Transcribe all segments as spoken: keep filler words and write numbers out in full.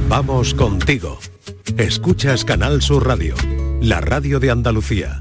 Vamos contigo. Escuchas Canal Sur Radio, la radio de Andalucía.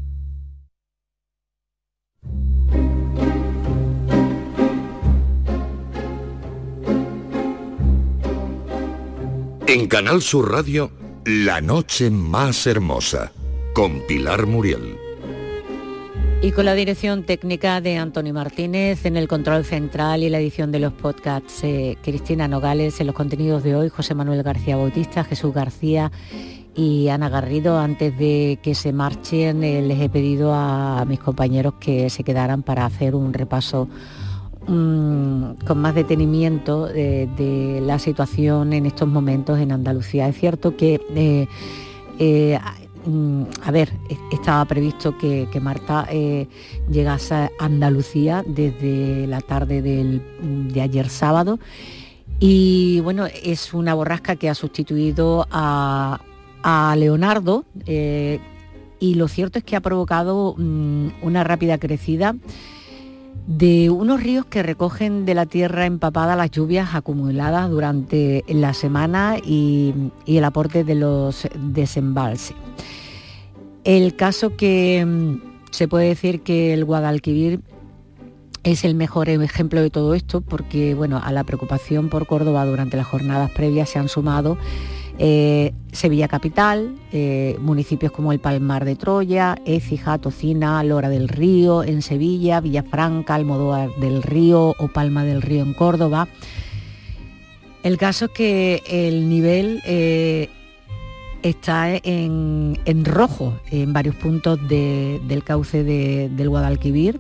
En Canal Sur Radio, La noche más hermosa, con Pilar Muriel. Y con la dirección técnica de Antonio Martínez, en el control central y la edición de los podcasts, eh, Cristina Nogales, en los contenidos de hoy, José Manuel García Bautista, Jesús García y Ana Garrido. Antes de que se marchen, eh, les he pedido a, a mis compañeros que se quedaran para hacer un repaso mmm, con más detenimiento de, de la situación en estos momentos en Andalucía. Es cierto que... Eh, eh, A ver, estaba previsto que, que Marta eh, llegase a Andalucía desde la tarde del, de ayer sábado y bueno, es una borrasca que ha sustituido a, a Leonardo eh, y lo cierto es que ha provocado um, una rápida crecida de unos ríos que recogen de la tierra empapada las lluvias acumuladas durante la semana y, y el aporte de los desembalses. El caso que mmm, se puede decir que el Guadalquivir es el mejor ejemplo de todo esto porque bueno, a la preocupación por Córdoba durante las jornadas previas se han sumado eh, Sevilla Capital, eh, municipios como el Palmar de Troya, Écija, Tocina, Lora del Río en Sevilla, Villafranca, Almodóvar del Río o Palma del Río en Córdoba. El caso es que el nivel eh, está en, en rojo en varios puntos de, del cauce de, del Guadalquivir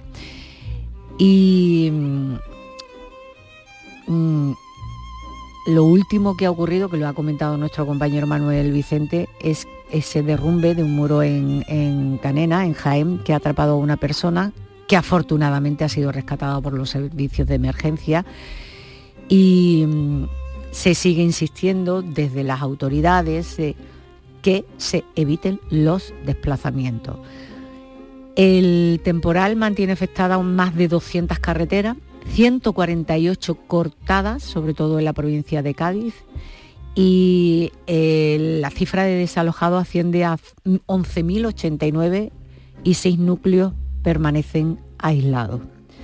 y mm, lo último que ha ocurrido, que lo ha comentado nuestro compañero Manuel Vicente, es ese derrumbe de un muro en, en Canena, en Jaén, que ha atrapado a una persona que afortunadamente ha sido rescatada por los servicios de emergencia y mm, se sigue insistiendo desde las autoridades eh, que se eviten los desplazamientos. El temporal mantiene afectadas más de doscientas carreteras, ciento cuarenta y ocho cortadas, sobre todo en la provincia de Cádiz, y eh, la cifra de desalojados asciende a once mil ochenta y nueve y seis núcleos permanecen aislados.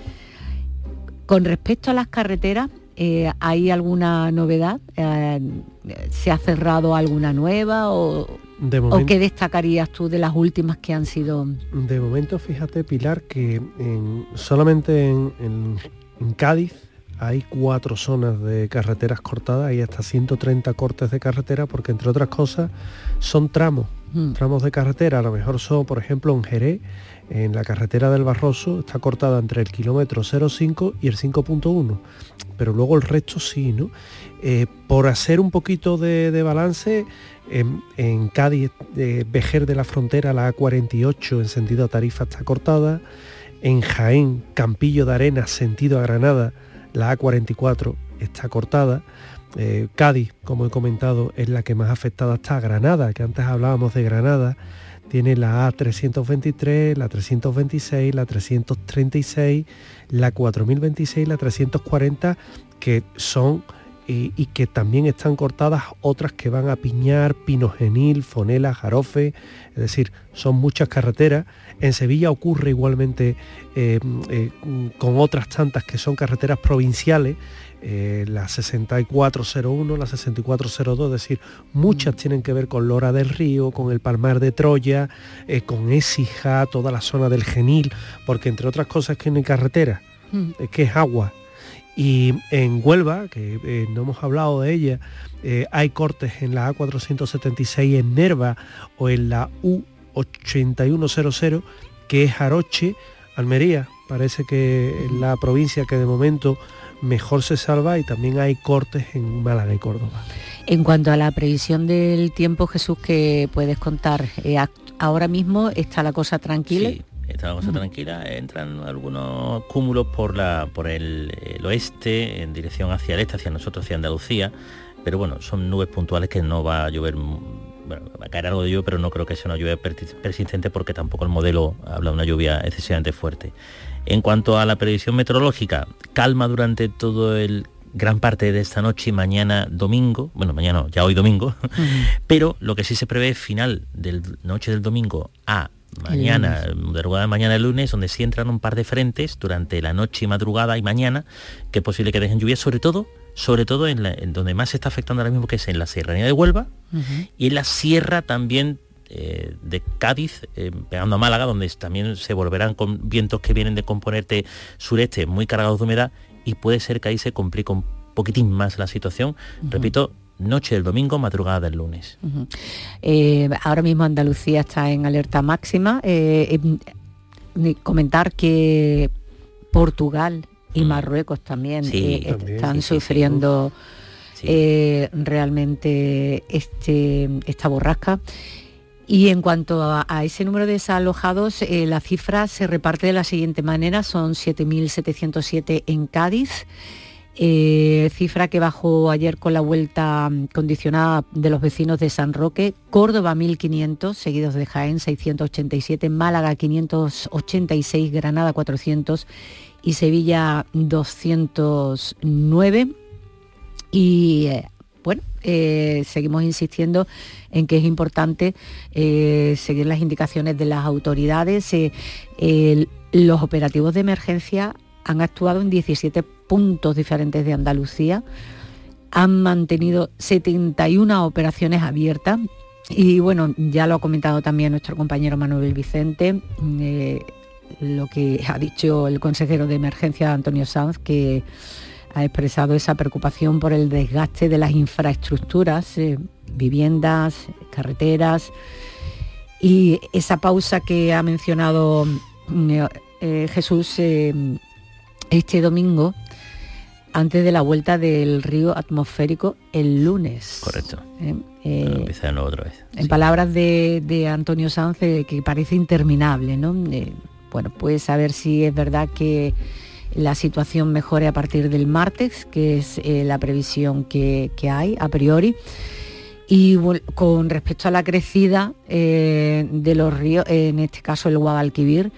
Con respecto a las carreteras, Eh, ¿hay alguna novedad? Eh, ¿Se ha cerrado alguna nueva o, de momento, o qué destacarías tú de las últimas que han sido? De momento, fíjate, Pilar, que en, solamente en, en, en Cádiz hay cuatro zonas de carreteras cortadas y hasta ciento treinta cortes de carretera porque, entre otras cosas, son tramos, mm. tramos de carretera. A lo mejor son, por ejemplo, en Jerez, en la carretera del Barroso, está cortada entre el kilómetro cero coma cinco y el cinco punto uno, pero luego el resto sí, ¿no? Eh, por hacer un poquito de, de balance, en, en Cádiz, eh, Vejer de la Frontera, la A cuarenta y ocho en sentido a Tarifa está cortada. En Jaén, Campillo de Arenas, sentido a Granada, la A cuarenta y cuatro está cortada. Eh, Cádiz, como he comentado, es la que más afectada está. Granada, que antes hablábamos de Granada, tiene la A trescientos veintitrés, la trescientos veintiséis, la trescientos treinta y seis, la cuatro mil veintiséis, la trescientos cuarenta, que son y, y que también están cortadas otras que van a Piñar, Pino Genil, Fonela, Jarofe, es decir, son muchas carreteras. En Sevilla ocurre igualmente eh, eh, con otras tantas que son carreteras provinciales, eh, la sesenta y cuatro cero uno, la sesenta y cuatro cero dos, es decir, muchas mm. tienen que ver con Lora del Río, con el Palmar de Troya, eh, con Écija, toda la zona del Genil, porque entre otras cosas es que no hay carretera, mm. es que es agua. Y en Huelva, que eh, no hemos hablado de ella, eh, hay cortes en la A cuatrocientos setenta y seis en Nerva o en la U ochenta y uno cero cero, que es Aroche, Almería, parece que es la provincia que de momento mejor se salva, y también hay cortes en Málaga y Córdoba. En cuanto a la previsión del tiempo, Jesús, ¿qué puedes contar? Eh, ahora mismo está la cosa tranquila. Sí, está la cosa tranquila, entran algunos cúmulos por la por el, el oeste, en dirección hacia el este, hacia nosotros, hacia Andalucía, pero bueno, son nubes puntuales que no va a llover. Bueno, va a caer algo de lluvia, pero no creo que sea una lluvia persistente, porque tampoco el modelo habla de una lluvia excesivamente fuerte. En cuanto a la previsión meteorológica, calma durante todo el gran parte de esta noche y mañana domingo, bueno, mañana no, ya hoy domingo, uh-huh. pero lo que sí se prevé es final de noche del domingo a mañana, madrugada de mañana el lunes, donde sí entran un par de frentes durante la noche y madrugada y mañana, que es posible que dejen lluvia, sobre todo, sobre todo en, la, en donde más se está afectando ahora mismo, que es en la Serranía de Huelva, uh-huh. y en la sierra también eh, de Cádiz, eh, pegando a Málaga, donde también se volverán con vientos que vienen de componente sureste muy cargados de humedad, y puede ser que ahí se complique un poquitín más la situación. Uh-huh. Repito, noche del domingo, madrugada del lunes. Uh-huh. Eh, ahora mismo Andalucía está en alerta máxima. Eh, eh, comentar que Portugal y Marruecos también, sí, eh, también están sí, sí, sufriendo sí. Eh, realmente este, esta borrasca. Y en cuanto a, a ese número de desalojados, eh, la cifra se reparte de la siguiente manera: son siete mil setecientos siete en Cádiz, eh, cifra que bajó ayer con la vuelta condicionada de los vecinos de San Roque. Córdoba mil quinientos, seguidos de Jaén seiscientos ochenta y siete, Málaga quinientos ochenta y seis, Granada cuatrocientos y Sevilla doscientos nueve. Y eh, bueno, eh, seguimos insistiendo en que es importante eh, seguir las indicaciones de las autoridades. Eh, eh, los operativos de emergencia han actuado en diecisiete puntos diferentes de Andalucía, han mantenido setenta y una operaciones abiertas y bueno, ya lo ha comentado también nuestro compañero Manuel Vicente, eh, lo que ha dicho el consejero de emergencia Antonio Sanz, que ha expresado esa preocupación por el desgaste de las infraestructuras, eh, viviendas, carreteras, y esa pausa que ha mencionado eh, eh, Jesús eh, este domingo, antes de la vuelta del río atmosférico el lunes. Correcto. Eh, eh, bueno, empieza de nuevo otra vez. En sí. palabras de, de Antonio Sanz, eh, que parece interminable, ¿no? Eh, bueno, pues a ver si es verdad que la situación mejore a partir del martes, que es eh, la previsión que, que hay a priori. Y bueno, con respecto a la crecida eh, de los ríos, en este caso el Guadalquivir,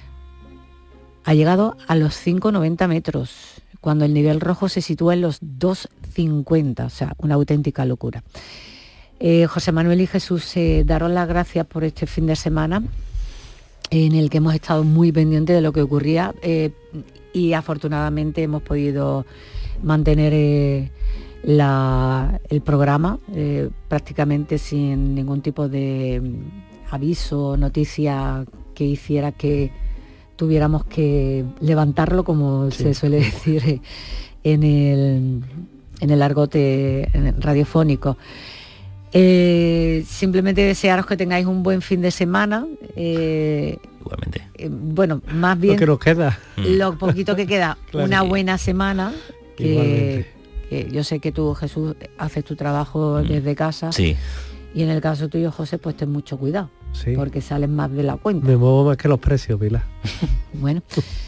ha llegado a los cinco coma noventa metros, cuando el nivel rojo se sitúa en los dos coma cincuenta, o sea, una auténtica locura. Eh, José Manuel y Jesús, eh, daros las gracias por este fin de semana, en el que hemos estado muy pendientes de lo que ocurría, eh, y afortunadamente hemos podido mantener eh, la, el programa eh, prácticamente sin ningún tipo de aviso o noticia que hiciera que tuviéramos que levantarlo, como sí. se suele decir en el, en el argot radiofónico. Eh, simplemente desearos que tengáis un buen fin de semana. Eh, Igualmente. Eh, bueno, más bien... Lo que nos queda. Lo poquito que queda. Claro. Una buena semana. Que, que yo sé que tú, Jesús, haces tu trabajo mm. desde casa. Sí. Y en el caso tuyo, José, pues ten mucho cuidado. Sí. Porque sales más de la cuenta. Me muevo más que los precios, Pilar. Bueno.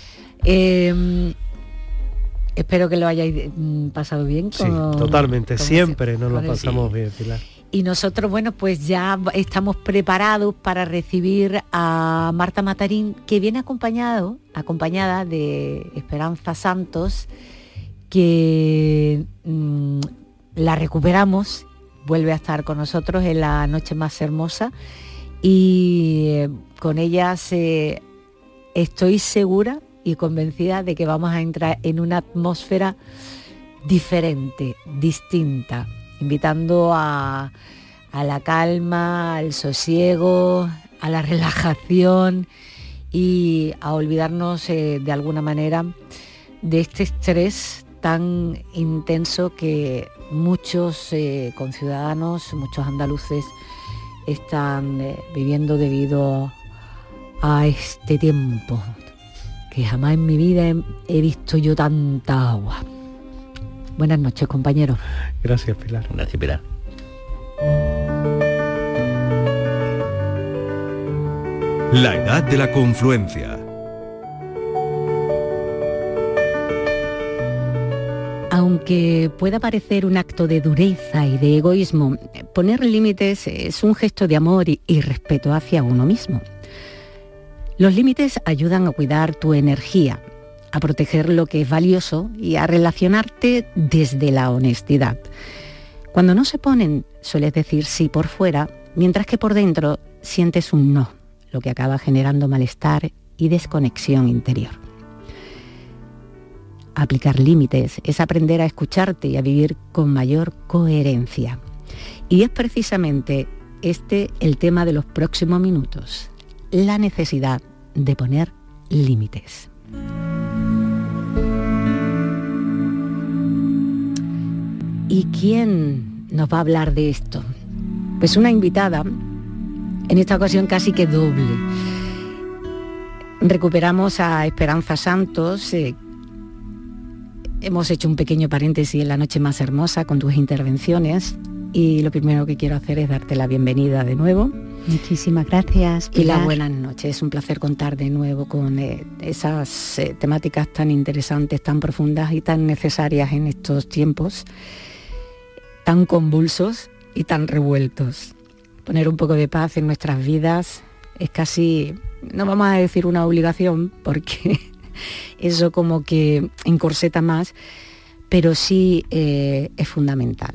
eh, espero que lo hayáis pasado bien. Con, sí, totalmente. Siempre se, nos lo pasamos sí. bien, Pilar. Y nosotros, bueno, pues ya estamos preparados para recibir a Marta Matarín, que viene acompañado, acompañada de Esperanza Santos, que mmm, la recuperamos, vuelve a estar con nosotros en la noche más hermosa, y eh, con ellas eh, estoy segura y convencida de que vamos a entrar en una atmósfera diferente, distinta, invitando a, a la calma, al sosiego, a la relajación y a olvidarnos eh, de alguna manera de este estrés tan intenso que muchos eh, conciudadanos, muchos andaluces están eh, viviendo debido a este tiempo, que jamás en mi vida he, he visto yo tanta agua. Buenas noches, compañeros. Gracias, Pilar. Gracias, Pilar. La edad de la confluencia. Aunque pueda parecer un acto de dureza y de egoísmo, poner límites es un gesto de amor y, y respeto hacia uno mismo. Los límites ayudan a cuidar tu energía, a proteger lo que es valioso y a relacionarte desde la honestidad. Cuando no se ponen, sueles decir sí por fuera, mientras que por dentro sientes un no, lo que acaba generando malestar y desconexión interior. Aplicar límites es aprender a escucharte y a vivir con mayor coherencia. Y es precisamente este el tema de los próximos minutos, la necesidad de poner límites. ¿Y quién nos va a hablar de esto? Pues una invitada, en esta ocasión casi que doble. Recuperamos a Esperanza Santos. Eh, hemos hecho un pequeño paréntesis en La Noche Más Hermosa con tus intervenciones y lo primero que quiero hacer es darte la bienvenida de nuevo. Muchísimas gracias, Pilar. Y la buenas noches. Es un placer contar de nuevo con eh, esas eh, temáticas tan interesantes, tan profundas y tan necesarias en estos tiempos, tan convulsos y tan revueltos. Poner un poco de paz en nuestras vidas es casi, no vamos a decir una obligación, porque eso como que encorseta más, pero sí eh, es fundamental.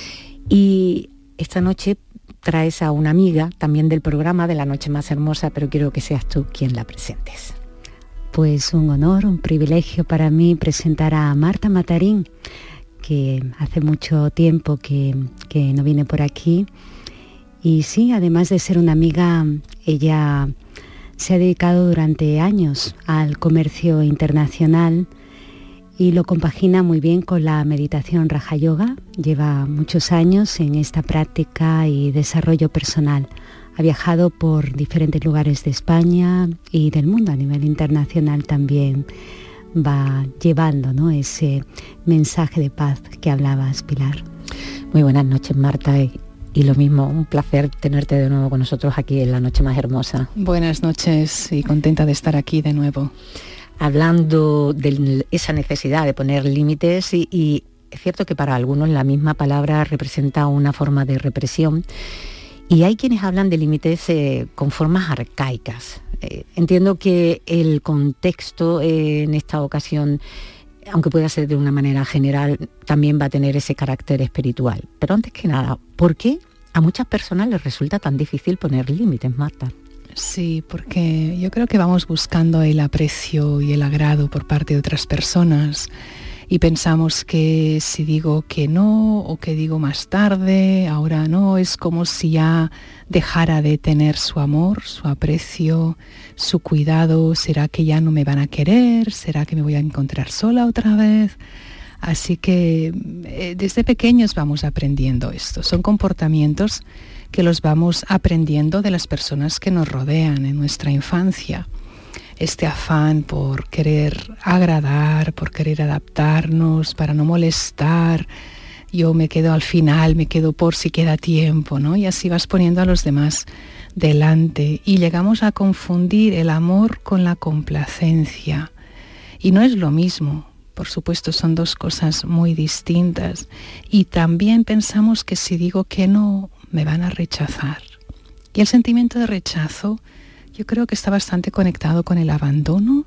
Y esta noche traes a una amiga también del programa de La Noche Más Hermosa, pero quiero que seas tú quien la presentes. Pues un honor, un privilegio para mí presentar a Marta Matarín, que hace mucho tiempo que, que no viene por aquí. Y sí, además de ser una amiga, ella se ha dedicado durante años al comercio internacional y lo compagina muy bien con la meditación Raja Yoga. Lleva muchos años en esta práctica y desarrollo personal. Ha viajado por diferentes lugares de España y del mundo. A nivel internacional también va llevando, ¿no?, ese mensaje de paz que hablabas, Pilar. Muy buenas noches, Marta. Y, y lo mismo, un placer tenerte de nuevo con nosotros aquí en La Noche Más Hermosa. Buenas noches y contenta de estar aquí de nuevo. Hablando de esa necesidad de poner límites y, y es cierto que para algunos la misma palabra representa una forma de represión y hay quienes hablan de límites eh, con formas arcaicas. Eh, entiendo que el contexto eh, en esta ocasión, aunque pueda ser de una manera general, también va a tener ese carácter espiritual. Pero antes que nada, ¿por qué a muchas personas les resulta tan difícil poner límites, Marta? Sí, porque yo creo que vamos buscando el aprecio y el agrado por parte de otras personas y pensamos que si digo que no o que digo más tarde, ahora no, es como si ya dejara de tener su amor, su aprecio, su cuidado. ¿Será que ya no me van a querer? ¿Será que me voy a encontrar sola otra vez? Así que eh, desde pequeños vamos aprendiendo esto. Son comportamientos que los vamos aprendiendo de las personas que nos rodean en nuestra infancia. Este afán por querer agradar, por querer adaptarnos, para no molestar. Yo me quedo al final, me quedo por si queda tiempo, ¿no? Y así vas poniendo a los demás delante. Y llegamos a confundir el amor con la complacencia. Y no es lo mismo. Por supuesto, son dos cosas muy distintas. Y también pensamos que si digo que no, me van a rechazar. Y el sentimiento de rechazo yo creo que está bastante conectado con el abandono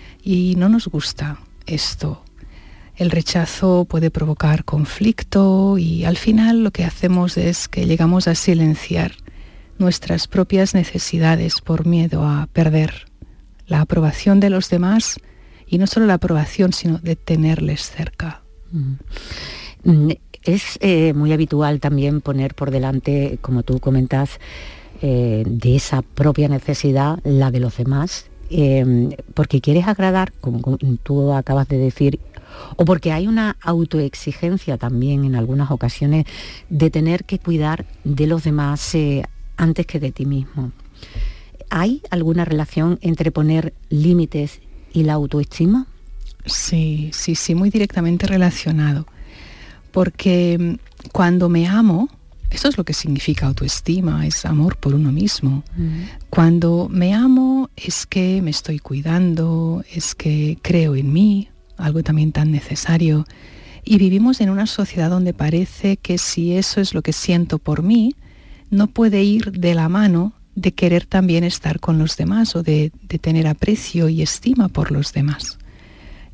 y no nos gusta esto. El rechazo puede provocar conflicto y al final lo que hacemos es que llegamos a silenciar nuestras propias necesidades por miedo a perder la aprobación de los demás y no solo la aprobación, sino de tenerles cerca. Mm. Es eh, muy habitual también poner por delante, como tú comentas, eh, de esa propia necesidad, la de los demás, eh, porque quieres agradar, como tú acabas de decir, o porque hay una autoexigencia también en algunas ocasiones de tener que cuidar de los demás eh, antes que de ti mismo. ¿Hay alguna relación entre poner límites y la autoestima? Sí, sí, sí, muy directamente relacionado. Porque cuando me amo, eso es lo que significa autoestima, es amor por uno mismo. Mm. Cuando me amo es que me estoy cuidando, es que creo en mí, algo también tan necesario. Y vivimos en una sociedad donde parece que si eso es lo que siento por mí, no puede ir de la mano de querer también estar con los demás o de, de tener aprecio y estima por los demás.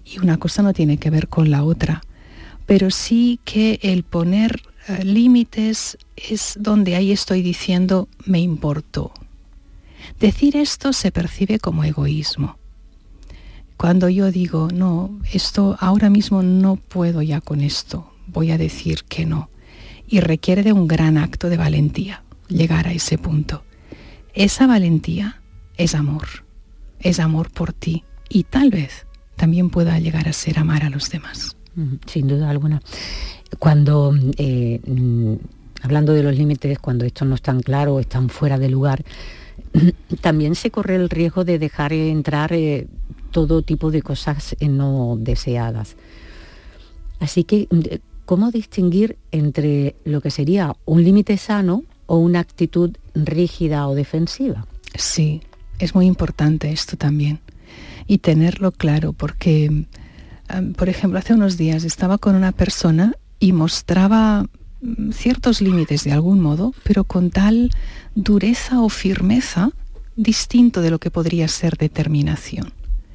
y una cosa no tiene que ver con la otra. Pero sí que el poner uh, límites es donde ahí estoy diciendo me importó. Decir esto se percibe como egoísmo. Cuando yo digo, no, esto ahora mismo no puedo ya con esto, voy a decir que no. Y requiere de un gran acto de valentía llegar a ese punto. Esa valentía es amor, es amor por ti y tal vez también pueda llegar a ser amar a los demás. Sin duda alguna. Cuando, eh, hablando de los límites, cuando estos no están claros, están fuera de lugar, también se corre el riesgo de dejar entrar eh, todo tipo de cosas no deseadas. Así que, ¿cómo distinguir entre lo que sería un límite sano o una actitud rígida o defensiva? Sí, es muy importante esto también. Y tenerlo claro, porque, um, por ejemplo, hace unos días estaba con una persona y mostraba ciertos límites de algún modo, pero con tal dureza o firmeza distinto de lo que podría ser determinación.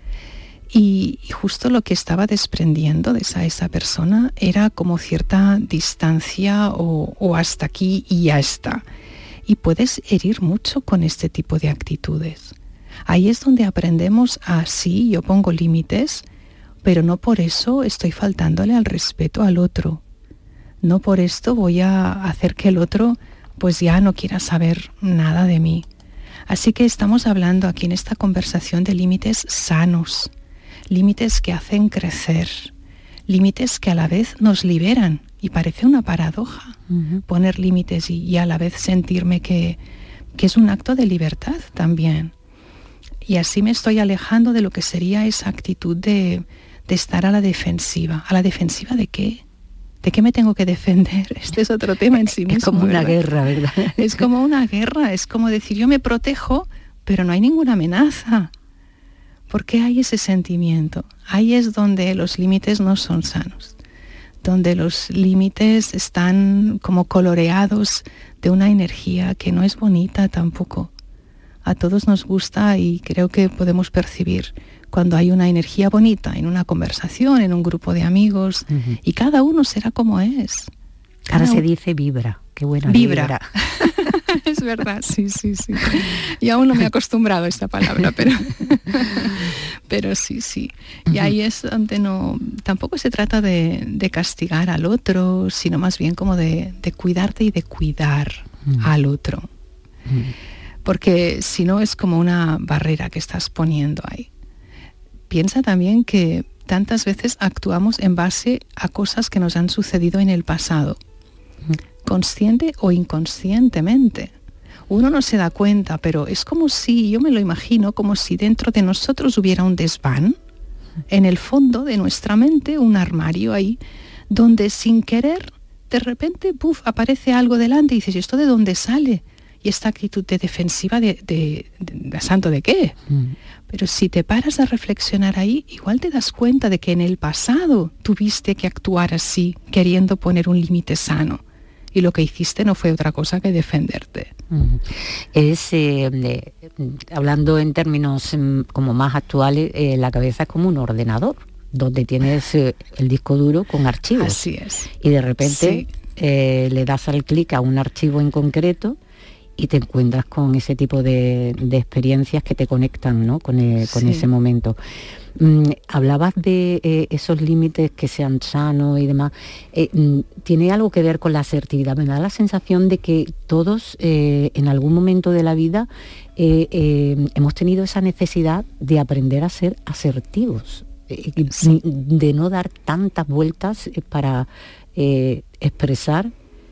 Y, y justo lo que estaba desprendiendo de esa, esa persona era como cierta distancia o, o hasta aquí y ya está. Y puedes herir mucho con este tipo de actitudes. Ahí es donde aprendemos a, sí, yo pongo límites, pero no por eso estoy faltándole al respeto al otro. No por esto voy a hacer que el otro pues ya no quiera saber nada de mí. Así que estamos hablando aquí en esta conversación de límites sanos, límites que hacen crecer, límites que a la vez nos liberan. Y parece una paradoja, uh-huh. poner límites y, y a la vez sentirme que, que es un acto de libertad también. Y así me estoy alejando de lo que sería esa actitud de, de estar a la defensiva. ¿A la defensiva de qué? ¿De qué me tengo que defender? Este es otro tema en sí mismo. Es como una ¿verdad? guerra, ¿verdad? Es como una guerra, es como decir, yo me protejo, pero no hay ninguna amenaza. ¿Por qué hay ese sentimiento? Ahí es donde los límites no son sanos, donde los límites están como coloreados de una energía que no es bonita tampoco. A todos nos gusta y creo que podemos percibir cuando hay una energía bonita en una conversación, en un grupo de amigos, uh-huh. y cada uno será como es. Cada Ahora se dice vibra, qué buena vibra. vibra. Es verdad, sí, sí, sí. Y aún no me he acostumbrado a esta palabra, pero, pero sí, sí. Y ahí es donde no, tampoco se trata de, de castigar al otro, sino más bien como de, de cuidarte y de cuidar uh-huh. al otro. Uh-huh. Porque si no es como una barrera que estás poniendo ahí. Piensa también que tantas veces actuamos en base a cosas que nos han sucedido en el pasado, consciente o inconscientemente. Uno no se da cuenta, pero es como si, yo me lo imagino, como si dentro de nosotros hubiera un desván, en el fondo de nuestra mente, un armario ahí, donde sin querer, de repente, puff, aparece algo delante y dices, ¿y esto de dónde sale? Y esta actitud de defensiva de, de, de, de ¿santo de qué? Mm. Pero si te paras a reflexionar ahí, igual te das cuenta de que en el pasado tuviste que actuar así, queriendo poner un límite sano. Y lo que hiciste no fue otra cosa que defenderte. Mm. Es, eh, eh, hablando en términos eh, como más actuales, eh, la cabeza es como un ordenador, donde tienes eh, el disco duro con archivos. Así es. Y de repente sí. eh, le das al clic a un archivo en concreto y te encuentras con ese tipo de, de experiencias que te conectan, ¿no? con, el, con sí. ese momento. Mm, hablabas de eh, esos límites que sean sanos y demás. Eh, mm, ¿Tiene algo que ver con la asertividad? Me da la sensación de que todos eh, en algún momento de la vida eh, eh, hemos tenido esa necesidad de aprender a ser asertivos, eh, sí. de no dar tantas vueltas para eh, expresar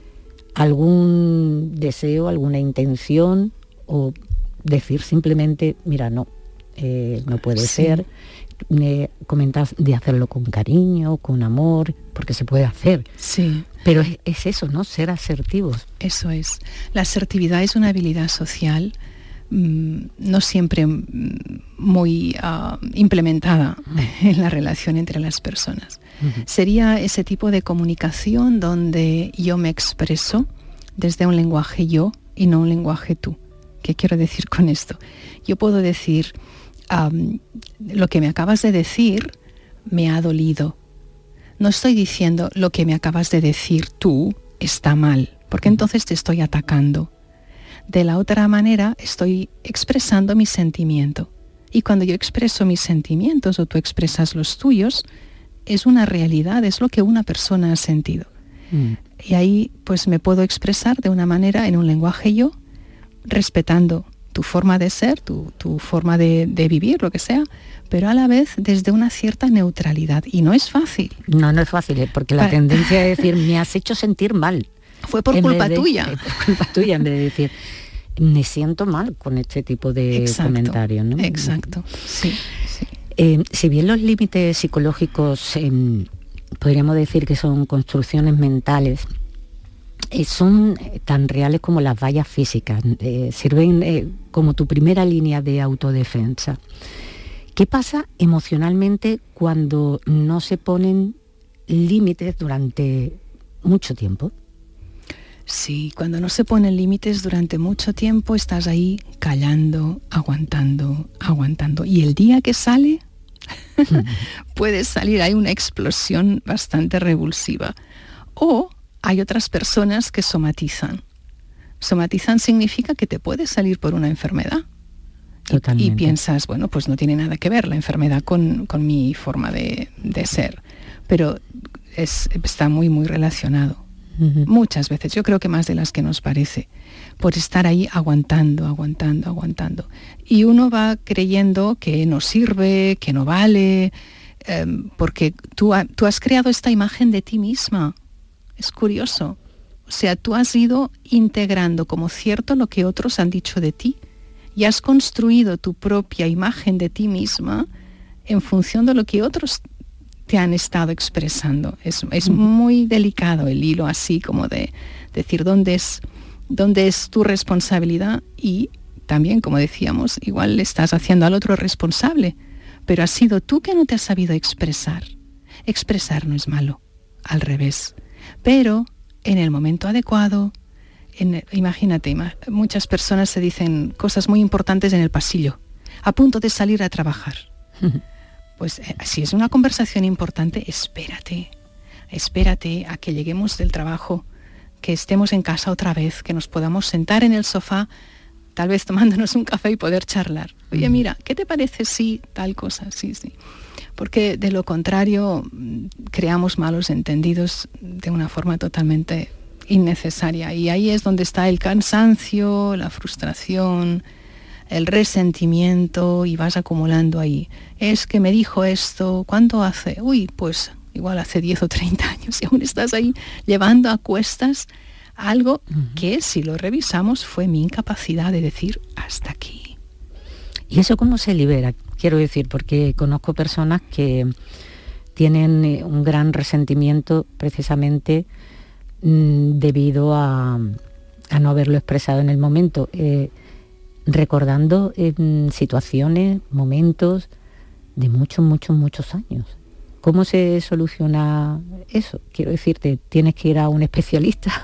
algún deseo, alguna intención, o decir simplemente, mira, no, eh, no puede sí. ser. Me comentas de hacerlo con cariño, con amor, porque se puede hacer. Sí. Pero es, es eso, ¿no? Ser asertivos. Eso es. La asertividad es una habilidad social mmm, no siempre muy uh, implementada uh-huh. en la relación entre las personas. Uh-huh. Sería ese tipo de comunicación donde yo me expreso desde un lenguaje yo y no un lenguaje tú. ¿Qué quiero decir con esto? Yo puedo decir, um, lo que me acabas de decir me ha dolido. No estoy diciendo lo que me acabas de decir tú está mal, porque entonces te estoy atacando. De la otra manera estoy expresando mi sentimiento. Y cuando yo expreso mis sentimientos o tú expresas los tuyos, es una realidad, es lo que una persona ha sentido. Mm. Y ahí pues me puedo expresar de una manera, en un lenguaje yo, respetando tu forma de ser, tu, tu forma de, de vivir, lo que sea, pero a la vez desde una cierta neutralidad. Y no es fácil. No, no es fácil, porque la Para... tendencia es decir, me has hecho sentir mal. Fue por culpa de, tuya. Eh, por culpa tuya, en vez de decir, me siento mal con este tipo de exacto, comentarios, ¿no? Exacto, sí. sí. Eh, si bien los límites psicológicos eh, podríamos decir que son construcciones mentales, eh, son tan reales como las vallas físicas, eh, sirven eh, como tu primera línea de autodefensa. ¿Qué pasa emocionalmente cuando no se ponen límites durante mucho tiempo? Sí, cuando no se ponen límites durante mucho tiempo estás ahí callando, aguantando, aguantando. Y el día que sale, puede salir, hay una explosión bastante revulsiva. O hay otras personas que somatizan. Somatizan significa que te puede salir por una enfermedad. Y, y piensas, bueno, pues no tiene nada que ver la enfermedad con, con mi forma de, de ser. Pero es, está muy, muy relacionado. Uh-huh. Muchas veces, yo creo que más de las que nos parece, por estar ahí aguantando, aguantando, aguantando. Y uno va creyendo que no sirve, que no vale, eh, porque tú, ha, tú has creado esta imagen de ti misma. Es curioso. O sea, tú has ido integrando como cierto lo que otros han dicho de ti y has construido tu propia imagen de ti misma en función de lo que otros te han estado expresando. Es, es muy delicado el hilo así como de decir dónde es, dónde es tu responsabilidad y también, como decíamos, igual le estás haciendo al otro responsable, pero has sido tú que no te has sabido expresar. Expresar no es malo, al revés. Pero en el momento adecuado, en, imagínate, muchas personas se dicen cosas muy importantes en el pasillo, a punto de salir a trabajar. Pues eh, si es una conversación importante, espérate, espérate a que lleguemos del trabajo, que estemos en casa otra vez, que nos podamos sentar en el sofá, tal vez tomándonos un café y poder charlar. Oye, mira, ¿qué te parece si tal cosa? Sí, sí. Porque de lo contrario creamos malos entendidos de una forma totalmente innecesaria. Y ahí es donde está el cansancio, la frustración, el resentimiento, y vas acumulando ahí. Es que me dijo esto, ¿cuánto hace? Uy, pues igual hace diez o treinta años y aún estás ahí llevando a cuestas algo uh-huh. que, si lo revisamos, fue mi incapacidad de decir hasta aquí. ¿Y eso cómo se libera? Quiero decir, porque conozco personas que tienen un gran resentimiento precisamente mmm, debido a, a no haberlo expresado en el momento. Eh, recordando eh, situaciones, momentos de muchos, muchos, muchos años. ¿Cómo se soluciona eso? Quiero decirte, tienes que ir a un especialista,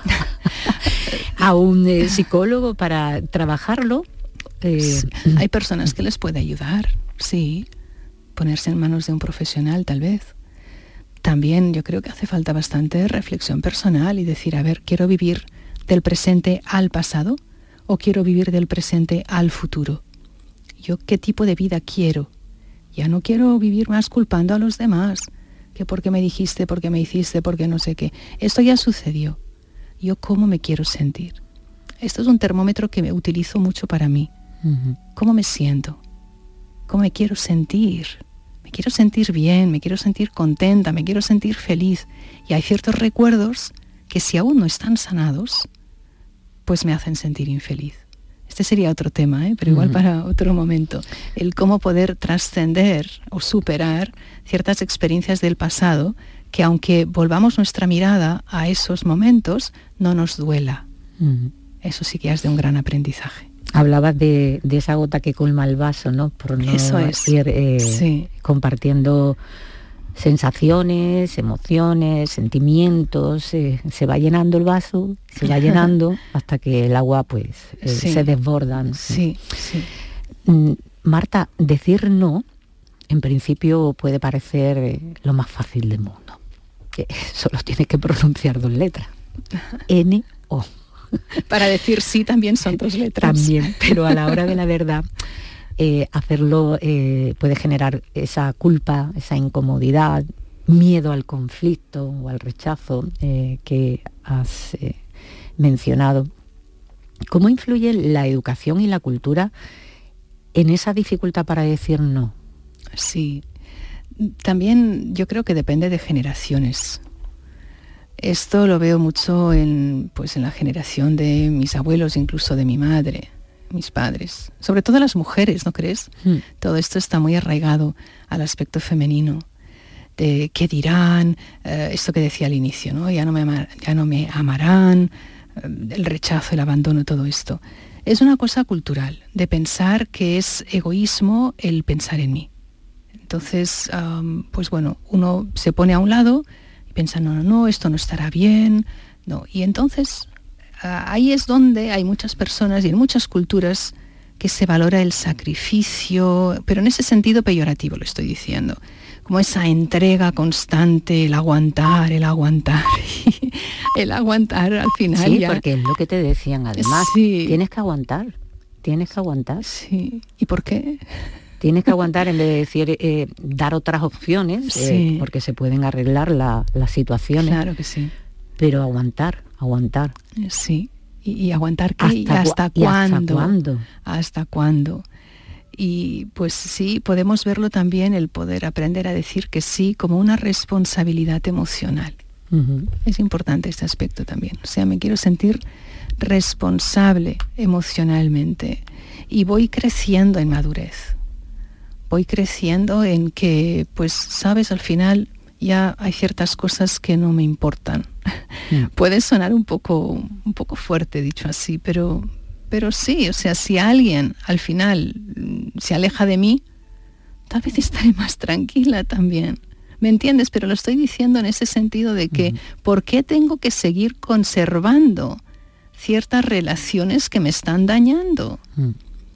a un eh, psicólogo para trabajarlo. Eh, Hay personas que les puede ayudar, sí, ponerse en manos de un profesional tal vez. También yo creo que hace falta bastante reflexión personal y decir, a ver, ¿quiero vivir del presente al pasado? ¿O quiero vivir del presente al futuro? ¿Yo qué tipo de vida quiero? Ya no quiero vivir más culpando a los demás, que porque me dijiste, porque me hiciste, porque no sé qué. Esto ya sucedió. ¿Yo cómo me quiero sentir? Esto es un termómetro que me utilizo mucho para mí. Uh-huh. ¿Cómo me siento? ¿Cómo me quiero sentir? Me quiero sentir bien, me quiero sentir contenta, me quiero sentir feliz. Y hay ciertos recuerdos que, si aún no están sanados, pues me hacen sentir infeliz. Este sería otro tema, ¿eh? Pero igual uh-huh. para otro momento. El cómo poder trascender o superar ciertas experiencias del pasado que, aunque volvamos nuestra mirada a esos momentos, no nos duela. Uh-huh. Eso sí que es de un gran aprendizaje. Hablabas de, de esa gota que colma el vaso, ¿no? Por no Eso es. ir eh, sí. compartiendo sensaciones, emociones, sentimientos, eh, se va llenando el vaso, se va llenando hasta que el agua pues eh, sí. se desborda, ¿no? Sí, sí. Mm, Marta, decir no en principio puede parecer eh, lo más fácil del mundo. Que solo tienes que pronunciar dos letras. N O. Para decir sí también son dos letras. También, pero a la hora de la verdad, eh, hacerlo eh, puede generar esa culpa, esa incomodidad, miedo al conflicto o al rechazo eh, que has eh, mencionado. ¿Cómo influye la educación y la cultura en esa dificultad para decir no? Sí, también yo creo que depende de generaciones. Esto lo veo mucho en, pues, en la generación de mis abuelos, incluso de mi madre, mis padres. Sobre todo las mujeres, ¿no crees? Mm. Todo esto está muy arraigado al aspecto femenino. De qué dirán, eh, esto que decía al inicio, ¿no? Ya no me, amar, ya no me amarán, eh, el rechazo, el abandono, todo esto. Es una cosa cultural, de pensar que es egoísmo el pensar en mí. Entonces, um, pues bueno, uno se pone a un lado y piensa, no, no, no, esto no estará bien. No. Y entonces, uh, ahí es donde hay muchas personas y en muchas culturas que se valora el sacrificio, pero en ese sentido peyorativo lo estoy diciendo. Como esa entrega constante, el aguantar, el aguantar, el aguantar al final. Sí, ya... porque es lo que te decían además, sí. Tienes que aguantar, tienes que aguantar. Sí, ¿y por qué? Tienes que aguantar en vez de decir, eh, dar otras opciones, sí. eh, porque se pueden arreglar la, las situaciones. Claro que sí. Pero aguantar, aguantar. Sí, y, y aguantar qué, ¿Hasta, y hasta y cuándo? ¿Hasta cuándo? ¿Hasta cuándo? Y pues sí, podemos verlo también, el poder aprender a decir que sí como una responsabilidad emocional. Uh-huh. Es importante este aspecto también. O sea, me quiero sentir responsable emocionalmente y voy creciendo en madurez. Voy creciendo en que, pues, sabes, al final ya hay ciertas cosas que no me importan. Mm. Puede sonar un poco, un poco fuerte dicho así, pero... Pero sí, o sea, si alguien al final se aleja de mí, tal vez estaré más tranquila también. ¿Me entiendes? Pero lo estoy diciendo en ese sentido de que, uh-huh. ¿por qué tengo que seguir conservando ciertas relaciones que me están dañando? Uh-huh.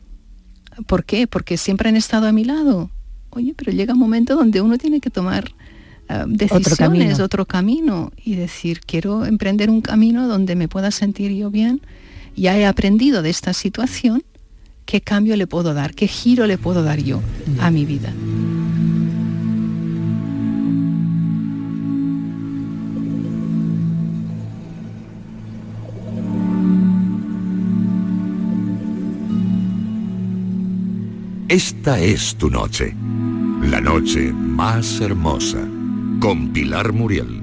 ¿Por qué? Porque siempre han estado a mi lado. Oye, pero llega un momento donde uno tiene que tomar uh, decisiones, otro camino. otro camino, y decir, quiero emprender un camino donde me pueda sentir yo bien. Ya he aprendido de esta situación, ¿qué cambio le puedo dar? ¿Qué giro le puedo dar yo a mi vida? Esta es tu noche, la noche más hermosa, con Pilar Muriel.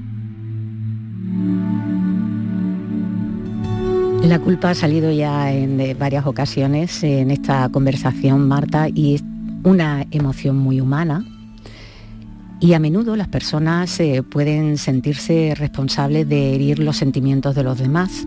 La culpa ha salido ya en varias ocasiones en esta conversación, Marta, y es una emoción muy humana. Y a menudo las personas eh, pueden sentirse responsables de herir los sentimientos de los demás,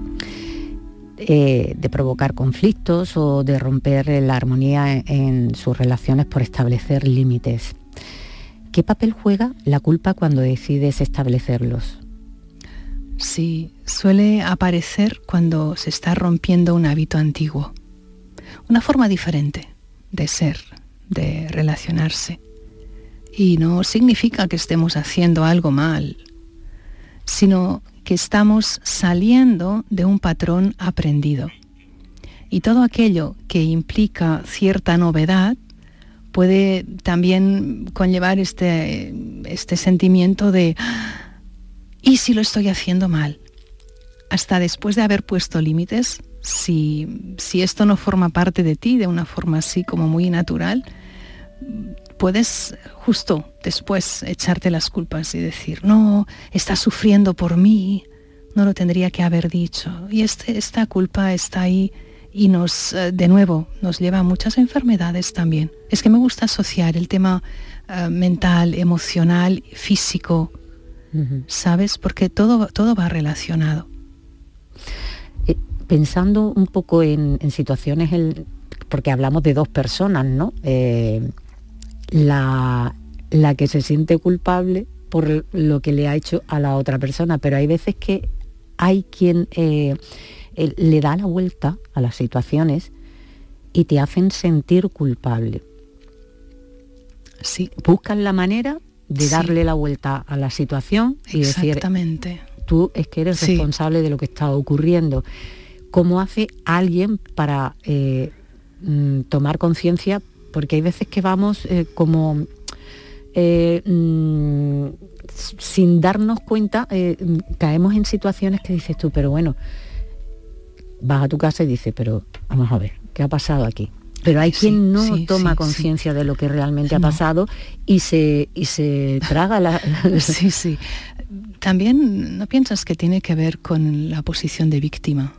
eh, de provocar conflictos o de romper la armonía en, en sus relaciones por establecer límites. ¿Qué papel juega la culpa cuando decides establecerlos? Sí, suele aparecer cuando se está rompiendo un hábito antiguo, una forma diferente de ser, de relacionarse. Y no significa que estemos haciendo algo mal, sino que estamos saliendo de un patrón aprendido. Y todo aquello que implica cierta novedad puede también conllevar este, este sentimiento de... ¿Y si lo estoy haciendo mal? Hasta después de haber puesto límites, si, si esto no forma parte de ti de una forma así como muy natural, puedes justo después echarte las culpas y decir, no, estás sufriendo por mí, no lo tendría que haber dicho. Y este, esta culpa está ahí y nos, de nuevo, nos lleva a muchas enfermedades también. Es que me gusta asociar el tema uh, mental, emocional, físico, ¿sabes? Porque todo, todo va relacionado. Eh, pensando un poco en, en situaciones, el, porque hablamos de dos personas, ¿no? Eh, la, la que se siente culpable por lo que le ha hecho a la otra persona, pero hay veces que hay quien eh, eh, le da la vuelta a las situaciones y te hacen sentir culpable. Sí. Buscan la manera de Sí. darle la vuelta a la situación y decir, Exactamente. tú es que eres Sí. responsable de lo que está ocurriendo. ¿Cómo hace alguien para eh, mm, tomar conciencia? Porque hay veces que vamos eh, como eh, mm, sin darnos cuenta, eh, caemos en situaciones que dices tú, pero bueno, vas a tu casa y dices, pero vamos a ver, ¿qué ha pasado aquí? Pero hay Sí, quien no sí, toma sí, conciencia de lo que realmente ha No. pasado y se, y se traga la... Sí, sí. También, ¿no piensas que tiene que ver con la posición de víctima?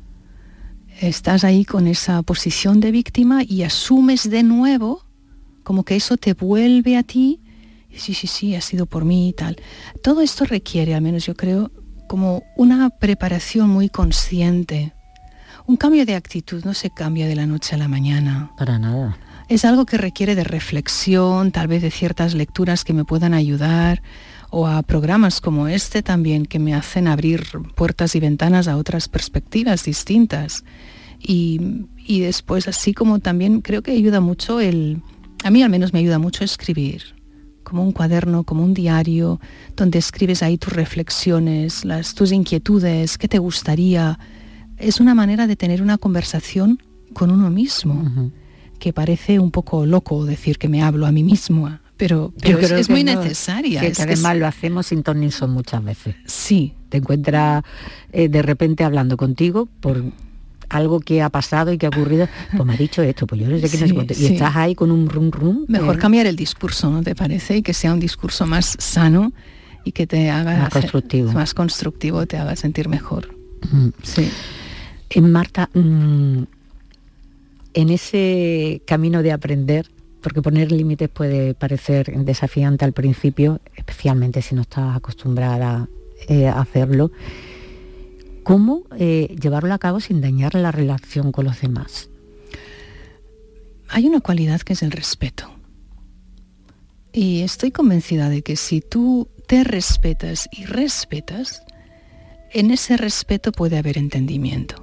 Estás ahí con esa posición de víctima y asumes de nuevo como que eso te vuelve a ti. Sí, sí, sí, ha sido por mí y tal. Todo esto requiere, al menos yo creo, como una preparación muy consciente. Un cambio de actitud no se cambia de la noche a la mañana. Para nada. Es algo que requiere de reflexión, tal vez de ciertas lecturas que me puedan ayudar, o a programas como este también que me hacen abrir puertas y ventanas a otras perspectivas distintas. Y, y después, así como también creo que ayuda mucho el... A mí al menos me ayuda mucho escribir, como un cuaderno, como un diario, donde escribes ahí tus reflexiones, las, tus inquietudes, qué te gustaría. Es una manera de tener una conversación con uno mismo, Uh-huh. que parece un poco loco decir que me hablo a mí mismo, pero, pero Yo es, creo es que muy no, necesaria. Que, es- que además es- lo hacemos sin ton ni son muchas veces. sí, Te encuentras eh, de repente hablando contigo por algo que ha pasado y que ha ocurrido, pues me ha dicho esto, pues yo no sé qué, no sé Sí, cuánto. Y sí. estás ahí con un rum rum. mejor eh, cambiar el discurso, ¿no te parece? Y que sea un discurso más sano y que te haga Más hacer- constructivo. más constructivo, te haga sentir mejor. mm. Sí. Eh, Marta, mm, en ese camino de aprender, porque poner límites puede parecer desafiante al principio, especialmente si no estás acostumbrada eh, a hacerlo, ¿cómo eh, llevarlo a cabo sin dañar la relación con los demás? Hay una cualidad que es el respeto. Y estoy convencida de que si tú te respetas y respetas, en ese respeto puede haber entendimiento.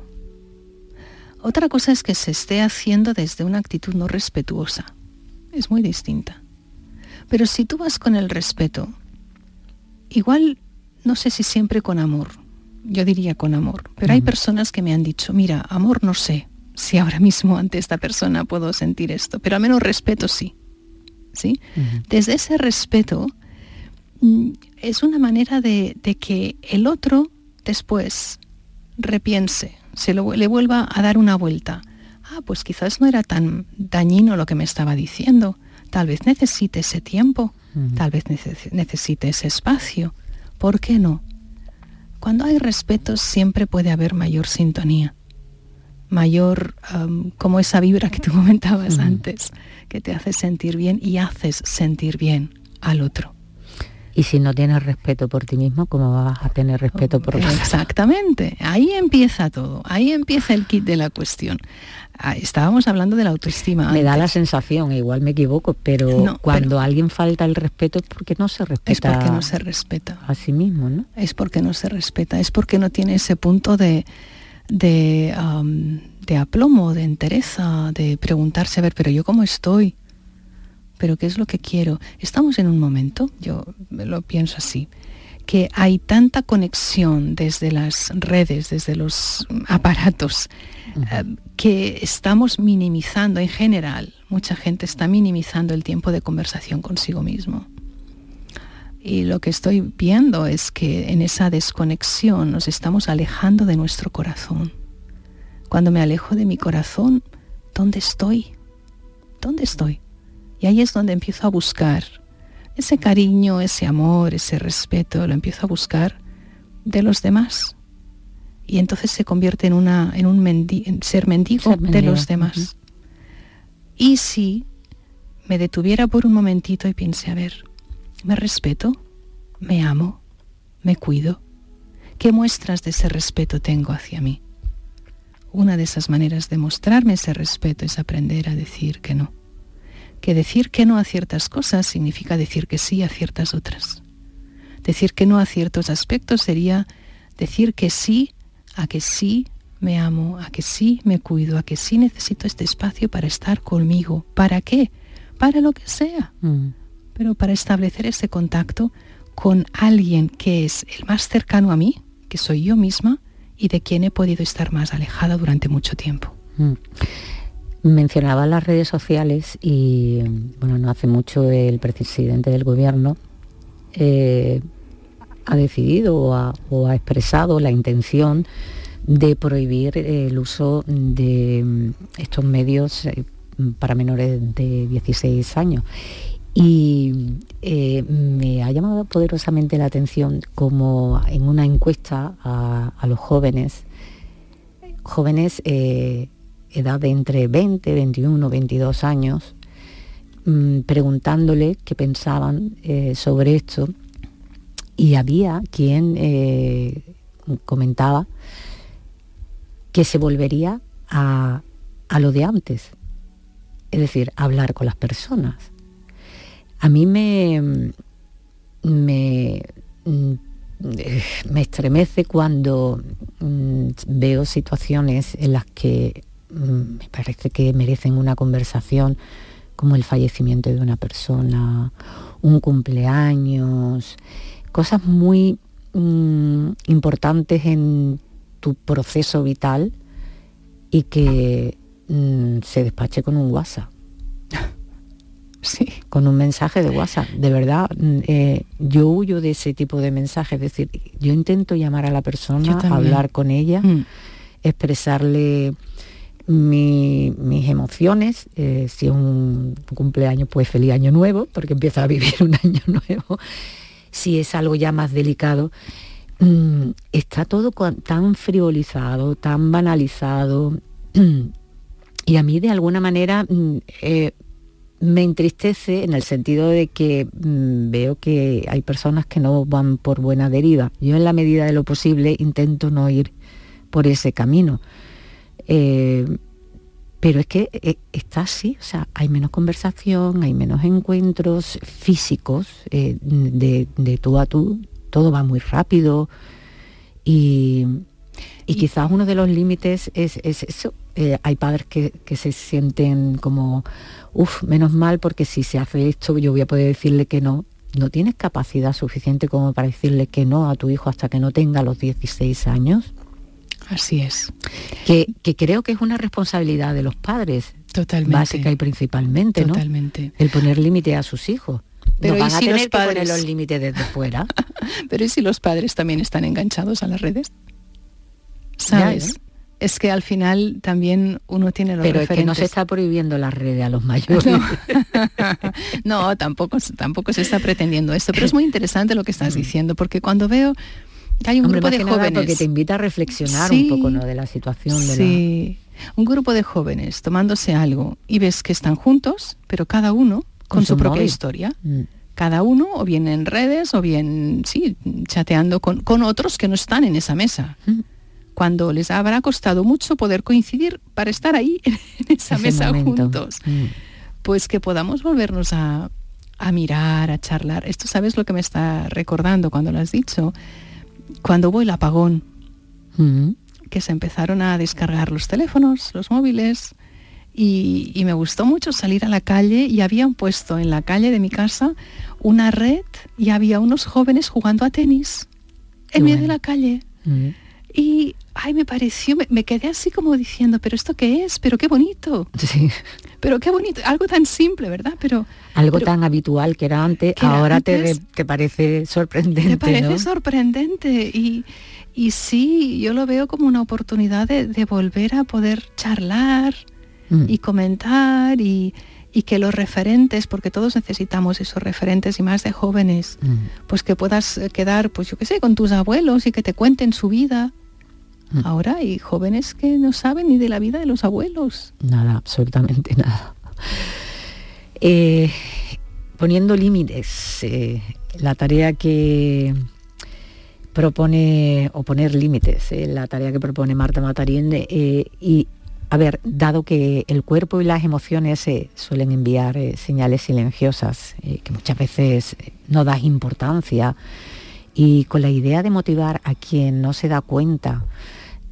Otra cosa es que se esté haciendo desde una actitud no respetuosa. Es muy distinta. Pero si tú vas con el respeto, igual, no sé si siempre con amor, yo diría con amor, pero hay personas que me han dicho, mira, amor no sé si ahora mismo ante esta persona puedo sentir esto, pero al menos respeto sí. ¿Sí? Uh-huh. Desde ese respeto mm, es una manera de, de que el otro después repiense, se lo, le vuelva a dar una vuelta. Ah, pues quizás no era tan dañino lo que me estaba diciendo. Tal vez necesite ese tiempo, Uh-huh. tal vez neces- necesite ese espacio. ¿Por qué no? Cuando hay respeto siempre puede haber mayor sintonía, mayor, um, como esa vibra que tú comentabas Uh-huh. antes, que te hace sentir bien y haces sentir bien al otro. Y si no tienes respeto por ti mismo, ¿cómo vas a tener respeto por los demás? Exactamente, ahí empieza todo, ahí empieza el kit de la cuestión. Ah, estábamos hablando de la autoestima Me da antes. la sensación, igual me equivoco, pero No, cuando pero- a alguien falta el respeto es porque no se respeta Es porque no se respeta. a sí mismo, ¿no? Es porque no se respeta, es porque no tiene ese punto de, de, um, de aplomo, de entereza, de preguntarse, a ver, pero yo cómo estoy, pero qué es lo que quiero. Estamos en un momento, yo lo pienso así, que hay tanta conexión desde las redes, desde los aparatos, Uh-huh. eh, que estamos minimizando en general, mucha gente está minimizando el tiempo de conversación consigo mismo. Y lo que estoy viendo es que en esa desconexión nos estamos alejando de nuestro corazón. Cuando me alejo de mi corazón, ¿dónde estoy? ¿Dónde estoy? Y ahí es donde empiezo a buscar ese cariño, ese amor, ese respeto, lo empiezo a buscar de los demás. Y entonces se convierte en, una, en un mendi- en ser mendigo, Ser mendigo, de los demás. uh-huh. Y si me detuviera por un momentito y piense, a ver, ¿me respeto? ¿Me amo? ¿Me cuido? ¿Qué muestras de ese respeto tengo hacia mí? Una de esas maneras de mostrarme ese respeto es aprender a decir que no. Que decir que no a ciertas cosas significa decir que sí a ciertas otras. Decir que no a ciertos aspectos sería decir que sí a que sí me amo, a que sí me cuido, a que sí necesito este espacio para estar conmigo. ¿Para qué? para lo que sea, mm. pero para establecer ese contacto con alguien que es el más cercano a mí, que soy yo misma, y de quien he podido estar más alejada durante mucho tiempo. Mm. Mencionaba las redes sociales y, bueno, no hace mucho el presidente del gobierno eh, ha decidido o ha, o ha expresado la intención de prohibir el uso de estos medios eh, para menores de dieciséis años. Y eh, me ha llamado poderosamente la atención como en una encuesta a, a los jóvenes, jóvenes eh, edad de entre veinte, veintiuno, veintidós años, mmm, preguntándole qué pensaban eh, sobre esto, y había quien eh, comentaba que se volvería a, a lo de antes, es decir, hablar con las personas. A mí me, me, me estremece cuando mm, veo situaciones en las que mm, me parece que merecen una conversación, como el fallecimiento de una persona, un cumpleaños, cosas muy mm, importantes en tu proceso vital, y que mm, se despache con un WhatsApp. Sí. Con un mensaje de WhatsApp. De verdad, eh, yo huyo de ese tipo de mensajes. Es decir, yo intento llamar a la persona, hablar con ella, mm. expresarle mi, mis emociones. Eh, si es un cumpleaños, pues feliz año nuevo, porque empieza a vivir un año nuevo. Si es algo ya más delicado, mmm, está todo tan frivolizado, tan banalizado, y a mí de alguna manera eh, me entristece, en el sentido de que mmm, veo que hay personas que no van por buena deriva. Yo, en la medida de lo posible, intento no ir por ese camino, eh, pero es que eh, está así. O sea, hay menos conversación, hay menos encuentros físicos eh, de, de tú a tú, todo va muy rápido, y, y, y quizás uno de los límites es, es eso. Eh, hay padres que, que se sienten como, uff, menos mal, porque si se hace esto yo voy a poder decirle que no. No tienes capacidad suficiente como para decirle que no a tu hijo hasta que no tenga los dieciséis años. Así es. Que, que creo que es una responsabilidad de los padres. Totalmente. Básica y principalmente, ¿no? Totalmente. El poner límite a sus hijos. Pero no van ¿y si a tener los padres... que poner los límites desde fuera? Pero ¿y si los padres también están enganchados a las redes? ¿Sabes? Ya, ¿eh? Es que al final también uno tiene los Pero referentes. es que no se está prohibiendo las redes a los mayores. No, no tampoco, tampoco se está pretendiendo esto. Pero es muy interesante lo que estás diciendo, porque cuando veo que hay un Hombre, grupo de jóvenes... Nada, porque te invita a reflexionar sí, un poco, ¿no?, de la situación. De sí, la... un grupo de jóvenes tomándose algo y ves que están juntos, pero cada uno con, con su, su propia móvil. historia. Mm. Cada uno, o bien en redes, o bien, sí, chateando con, con otros que no están en esa mesa. Mm. Cuando les habrá costado mucho poder coincidir para estar ahí en esa Ese mesa momento. juntos. Mm. Pues que podamos volvernos a, a mirar, a charlar. Esto, ¿sabes lo que me está recordando cuando lo has dicho? Cuando hubo el apagón, mm. que se empezaron a descargar los teléfonos, los móviles, y, y me gustó mucho salir a la calle, y habían puesto en la calle de mi casa una red, y había unos jóvenes jugando a tenis en medio de la calle. Mm. Y ay, me pareció, me, me quedé así como diciendo, ¿pero esto qué es? ¿Pero qué bonito? Sí. Pero qué bonito, algo tan simple, ¿verdad? Pero algo pero, tan habitual que era antes, que ahora antes, te, te parece sorprendente, Te parece ¿no? sorprendente, y, y sí, yo lo veo como una oportunidad de, de volver a poder charlar mm. y comentar, y, y que los referentes, porque todos necesitamos esos referentes, y más de jóvenes, mm. pues que puedas quedar, pues yo qué sé, con tus abuelos y que te cuenten su vida. Ahora hay jóvenes que no saben ni de la vida de los abuelos. Nada, absolutamente nada. Eh, poniendo límites, eh, la tarea que propone, o poner límites, eh, la tarea que propone Marta Matarín, eh, y a ver, dado que el cuerpo y las emociones eh, suelen enviar eh, señales silenciosas, eh, que muchas veces no das importancia, y con la idea de motivar a quien no se da cuenta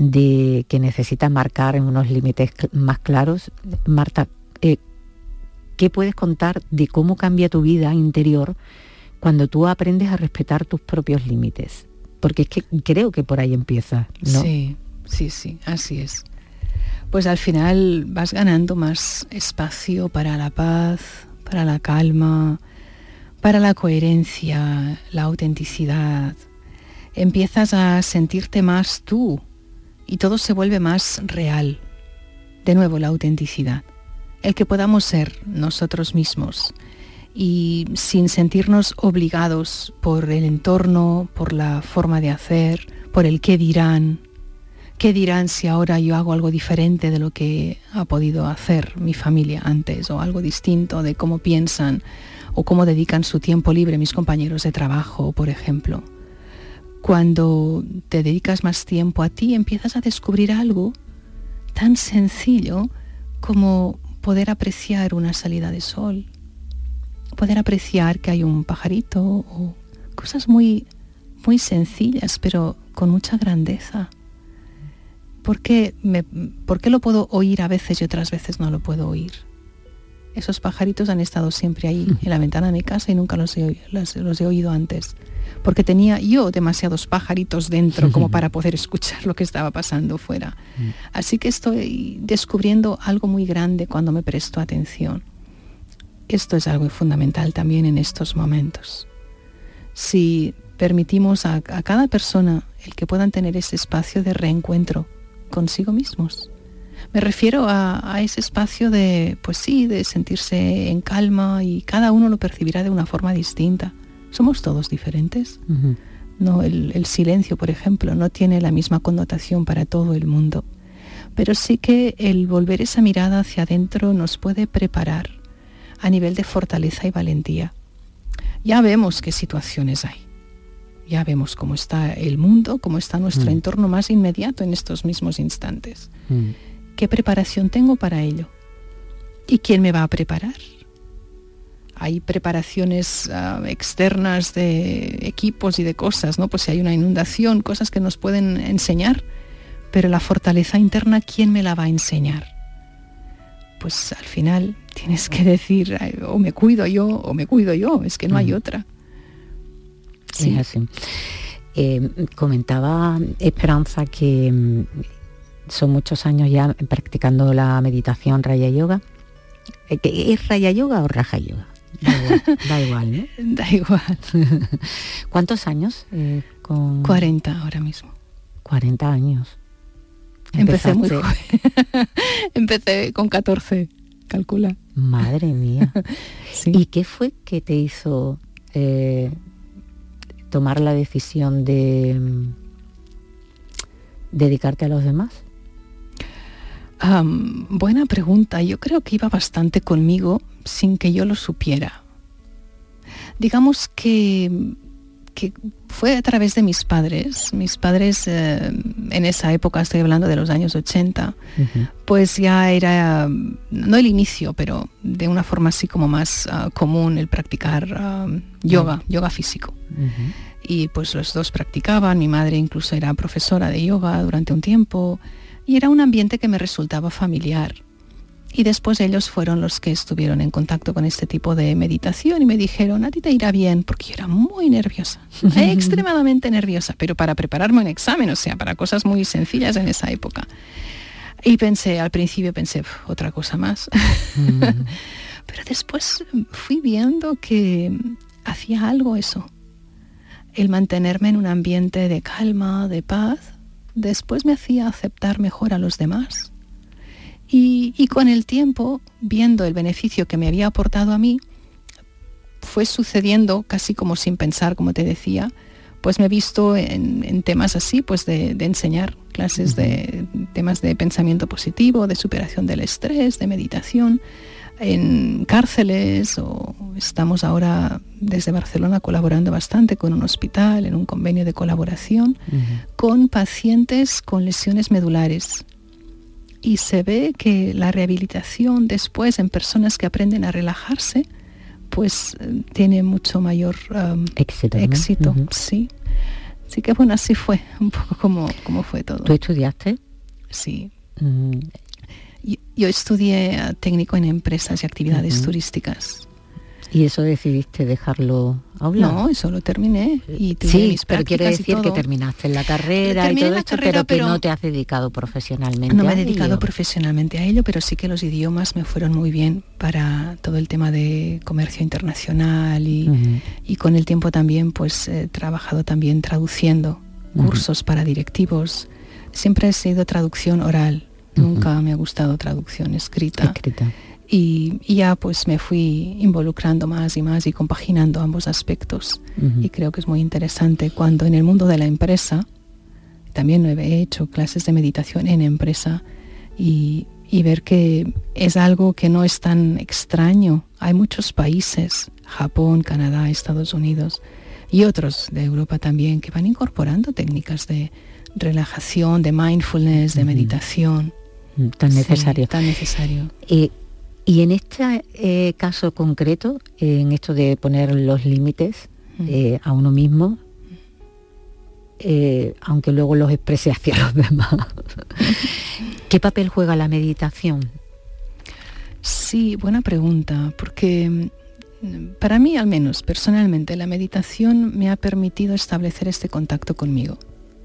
de que necesita marcar en unos límites cl- más claros, Marta, eh, ¿qué puedes contar de cómo cambia tu vida interior cuando tú aprendes a respetar tus propios límites? Porque es que creo que por ahí empieza, ¿no? Sí, sí, sí, así es. Pues al final vas ganando más espacio para la paz, para la calma, para la coherencia, la autenticidad. Empiezas a sentirte más tú y todo se vuelve más real. De nuevo, la autenticidad. El que podamos ser nosotros mismos y sin sentirnos obligados por el entorno, por la forma de hacer, por el qué dirán. ¿Qué dirán si ahora yo hago algo diferente de lo que ha podido hacer mi familia antes, o algo distinto de cómo piensan o cómo dedican su tiempo libre mis compañeros de trabajo, por ejemplo? Cuando te dedicas más tiempo a ti, empiezas a descubrir algo tan sencillo como poder apreciar una salida de sol, poder apreciar que hay un pajarito, o cosas muy, muy sencillas, pero con mucha grandeza. ¿Por qué, me, ¿Por qué lo puedo oír a veces y otras veces no lo puedo oír? Esos pajaritos han estado siempre ahí, en la ventana de mi casa, y nunca los he, los, los he oído antes. Porque tenía yo demasiados pajaritos dentro como para poder escuchar lo que estaba pasando fuera. Así que estoy descubriendo algo muy grande cuando me presto atención. Esto es algo fundamental también en estos momentos. Si permitimos a, a cada persona el que puedan tener ese espacio de reencuentro consigo mismos. Me refiero a, a ese espacio de, pues sí, de sentirse en calma, y cada uno lo percibirá de una forma distinta. Somos todos diferentes. Uh-huh. No, el, el silencio, por ejemplo, no tiene la misma connotación para todo el mundo. Pero sí que el volver esa mirada hacia adentro nos puede preparar a nivel de fortaleza y valentía. Ya vemos qué situaciones hay. Ya vemos cómo está el mundo, cómo está nuestro mm. entorno más inmediato en estos mismos instantes. Mm. ¿Qué preparación tengo para ello? ¿Y quién me va a preparar? Hay preparaciones uh, externas de equipos y de cosas, ¿no? Pues si hay una inundación, cosas que nos pueden enseñar, pero la fortaleza interna, ¿quién me la va a enseñar? Pues al final tienes que decir, o me cuido yo, o me cuido yo, es que no mm. hay otra. Sí. Es así. Eh, comentaba Esperanza que mm, son muchos años ya practicando la meditación Raya Yoga. ¿Es Raya Yoga o Raja Yoga? Da igual, da igual, ¿no? Da igual. ¿Cuántos años? Eh, con... cuarenta ahora mismo. cuarenta años. Empecé Empezaste... muy joven. Empecé con catorce, calcula. Madre mía. Sí. ¿Y qué fue que te hizo eh, tomar la decisión de um, dedicarte a los demás? Um, buena pregunta. Yo creo que iba bastante conmigo sin que yo lo supiera. Digamos que, que fue a través de mis padres. Mis padres, eh, en esa época, estoy hablando de los años ochenta, uh-huh. pues ya era, no el inicio, pero de una forma así como más uh, común el practicar uh, yoga, uh-huh. yoga físico. Uh-huh. Y pues los dos practicaban. Mi madre incluso era profesora de yoga durante un tiempo. Y era un ambiente que me resultaba familiar. Y después ellos fueron los que estuvieron en contacto con este tipo de meditación y me dijeron, a ti te irá bien, porque yo era muy nerviosa, extremadamente nerviosa, pero para prepararme un examen, o sea, para cosas muy sencillas en esa época. Y pensé, al principio pensé, otra cosa más. Mm. Pero después fui viendo que hacía algo eso. El mantenerme en un ambiente de calma, de paz, después me hacía aceptar mejor a los demás. Y, y con el tiempo, viendo el beneficio que me había aportado a mí, fue sucediendo casi como sin pensar, como te decía, pues me he visto en, en temas así, pues de, de enseñar clases de temas de pensamiento positivo, de superación del estrés, de meditación, en cárceles, o estamos ahora desde Barcelona colaborando bastante con un hospital, en un convenio de colaboración, uh-huh. con pacientes con lesiones medulares. Y se ve que la rehabilitación después en personas que aprenden a relajarse, pues tiene mucho mayor um, éxito, ¿no? éxito uh-huh. sí. Así que bueno, así fue, un poco como, como fue todo. ¿Tú estudiaste? Sí. Uh-huh. Yo, yo estudié técnico en empresas y actividades uh-huh. turísticas. ¿Y eso decidiste dejarlo a un lado? No, eso lo terminé. Y tuve sí, mis pero quiere decir que terminaste en la carrera y todo la esto, carrera, pero que pero no te has dedicado profesionalmente No me a he dedicado ello. profesionalmente a ello, pero sí que los idiomas me fueron muy bien para todo el tema de comercio internacional y, uh-huh. y con el tiempo también pues he trabajado también traduciendo uh-huh. cursos para directivos. Siempre he sido traducción oral, uh-huh. nunca me ha gustado traducción escrita. Escrita. Y, y ya pues me fui involucrando más y más y compaginando ambos aspectos. Uh-huh. Y creo que es muy interesante cuando en el mundo de la empresa, también he hecho clases de meditación en empresa y, y ver que es algo que no es tan extraño. Hay muchos países, Japón, Canadá, Estados Unidos y otros de Europa también, que van incorporando técnicas de relajación, de mindfulness, de uh-huh. meditación. Tan necesario. Sí, tan necesario. Eh, Y en este eh, caso concreto, eh, en esto de poner los límites eh, a uno mismo, eh, aunque luego los exprese hacia los demás, ¿qué papel juega la meditación? Sí, buena pregunta, porque para mí al menos personalmente la meditación me ha permitido establecer este contacto conmigo.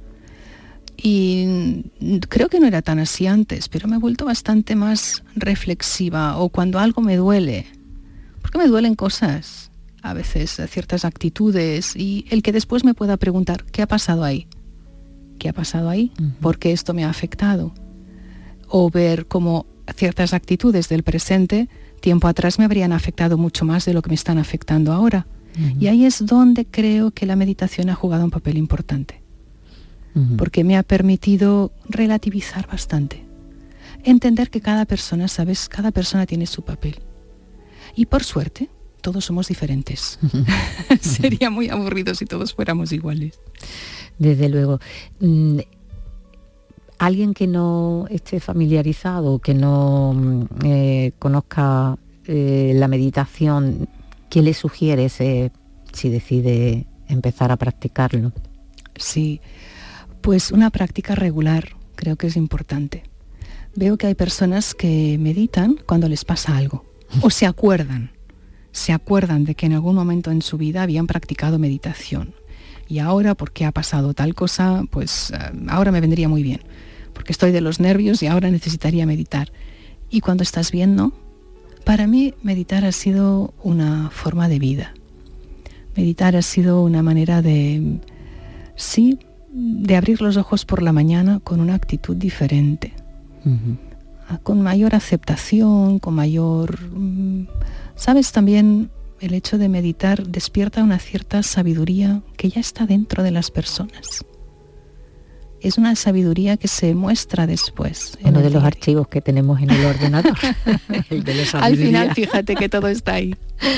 Y creo que no era tan así antes, pero me he vuelto bastante más reflexiva. O cuando algo me duele, porque me duelen cosas, a veces ciertas actitudes, y el que después me pueda preguntar, ¿qué ha pasado ahí? ¿Qué ha pasado ahí? Uh-huh. ¿Por qué esto me ha afectado? O ver cómo ciertas actitudes del presente, tiempo atrás me habrían afectado mucho más de lo que me están afectando ahora. Uh-huh. Y ahí es donde creo que la meditación ha jugado un papel importante. Porque me ha permitido relativizar bastante, entender que cada persona, sabes, cada persona tiene su papel. Y por suerte, todos somos diferentes. Sería muy aburrido si todos fuéramos iguales. Desde luego. Mm, alguien que no esté familiarizado, que no eh, conozca eh, la meditación, ¿qué le sugieres eh, si decide empezar a practicarlo? Sí. Pues una práctica regular creo que es importante. Veo que hay personas que meditan cuando les pasa algo o se acuerdan, se acuerdan de que en algún momento en su vida habían practicado meditación y ahora porque ha pasado tal cosa, pues ahora me vendría muy bien, porque estoy de los nervios y ahora necesitaría meditar. Y cuando estás bien, ¿no? Para mí meditar ha sido una forma de vida. Meditar ha sido una manera de, sí, de abrir los ojos por la mañana con una actitud diferente, uh-huh. con mayor aceptación, con mayor... Sabes, también el hecho de meditar despierta una cierta sabiduría que ya está dentro de las personas. Es una sabiduría que se muestra después. Uno de los archivos que tenemos en el ordenador. El de la sabiduría. Al final, fíjate que todo está ahí.